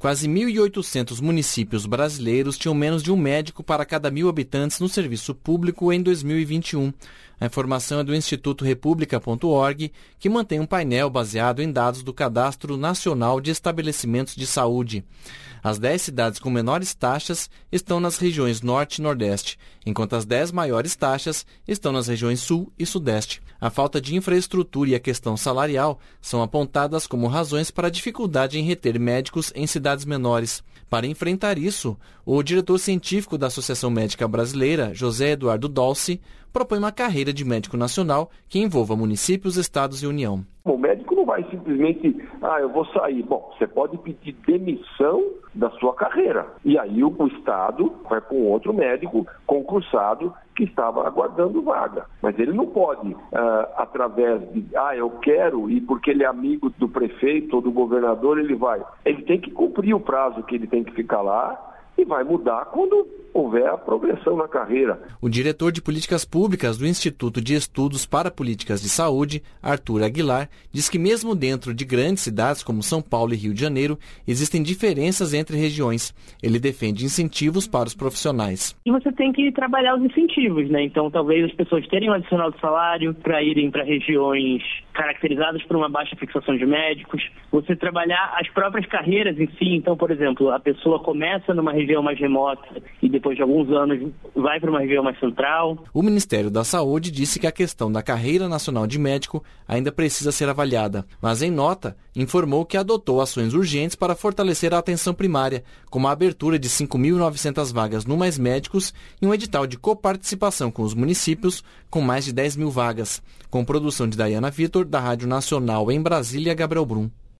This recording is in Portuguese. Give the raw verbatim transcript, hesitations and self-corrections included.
Quase mil e oitocentos municípios brasileiros tinham menos de um médico para cada mil habitantes no serviço público em dois mil e vinte e um. A informação é do Instituto República ponto org, que mantém um painel baseado em dados do Cadastro Nacional de Estabelecimentos de Saúde. As dez cidades com menores taxas estão nas regiões Norte e Nordeste, enquanto as dez maiores taxas estão nas regiões Sul e Sudeste. A falta de infraestrutura e a questão salarial são apontadas como razões para a dificuldade em reter médicos em cidades menores. Para enfrentar isso, o diretor científico da Associação Médica Brasileira, José Eduardo Dolci, propõe uma carreira de médico nacional que envolva municípios, estados e União. O médico não vai simplesmente, ah, eu vou sair. Bom, você pode pedir demissão da sua carreira. E aí o, o Estado vai com outro médico concursado que estava aguardando vaga. Mas ele não pode, ah, através de, ah, eu quero, e porque ele é amigo do prefeito ou do governador, ele vai. Ele tem que cumprir o prazo que ele tem que ficar lá e vai mudar quando houver a progressão na carreira. O diretor de políticas públicas do Instituto de Estudos para Políticas de Saúde, Arthur Aguilar, diz que mesmo dentro de grandes cidades como São Paulo e Rio de Janeiro, existem diferenças entre regiões. Ele defende incentivos para os profissionais. E você tem que trabalhar os incentivos, né? Então, talvez as pessoas terem um adicional de salário para irem para regiões caracterizadas por uma baixa fixação de médicos. Você trabalhar as próprias carreiras em si. Então, por exemplo, a pessoa começa numa região mais remota e depois de alguns anos vai para uma região mais central. O Ministério da Saúde disse que a questão da carreira nacional de médico ainda precisa ser avaliada, mas em nota informou que adotou ações urgentes para fortalecer a atenção primária, como a abertura de cinco mil e novecentas vagas no Mais Médicos e um edital de coparticipação com os municípios com mais de dez mil vagas. Com produção de Dayana Vitor, da Rádio Nacional em Brasília, Gabriel Brum.